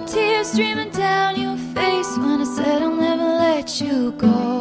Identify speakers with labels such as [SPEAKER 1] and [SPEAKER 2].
[SPEAKER 1] tears streaming down your face when I said I'll never let you go.